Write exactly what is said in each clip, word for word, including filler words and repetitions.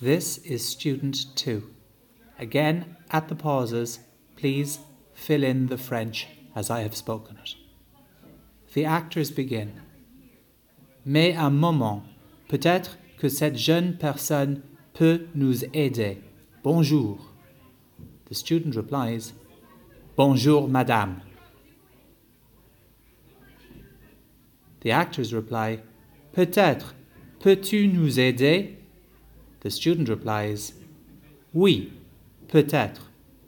This is student two. Again, at the pauses, please fill in the French as I have spoken it. The actors begin. Mais un moment, peut-être que cette jeune personne peut nous aider. Bonjour. The student replies, Bonjour, madame. The actors reply, Peut-être, peux-tu nous aider? The student replies, Oui, peut-être.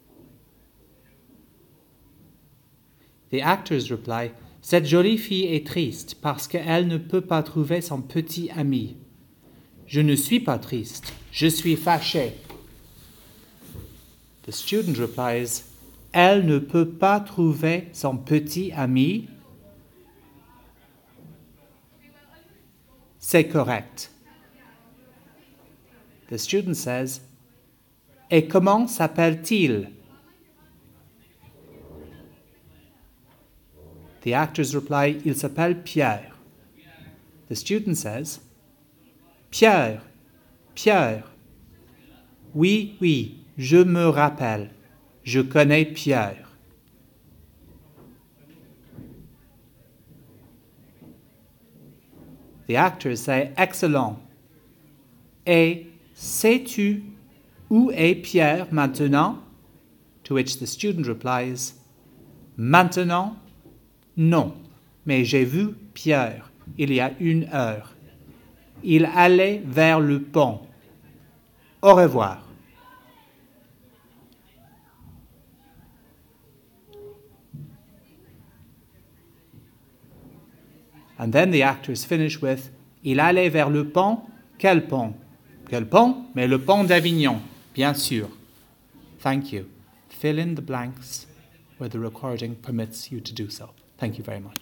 The actors reply, Cette jolie fille est triste parce qu'elle ne peut pas trouver son petit ami. Je ne suis pas triste, je suis fâché. The student replies, Elle ne peut pas trouver son petit ami. C'est correct. The student says, Et comment s'appelle-t-il? The actors reply, Il s'appelle Pierre. The student says, Pierre, Pierre. Oui, oui, je me rappelle. Je connais Pierre. The actors say, Excellent. Et sais-tu où est Pierre maintenant? To which the student replies, Maintenant? Non, mais j'ai vu Pierre il y a une heure. Il allait vers le pont. Au revoir. And then the actors finish with, Il allait vers le pont. Quel pont? Quel pont? Mais le pont d'Avignon, bien sûr. Thank you. Fill in the blanks where the recording permits you to do so. Thank you very much.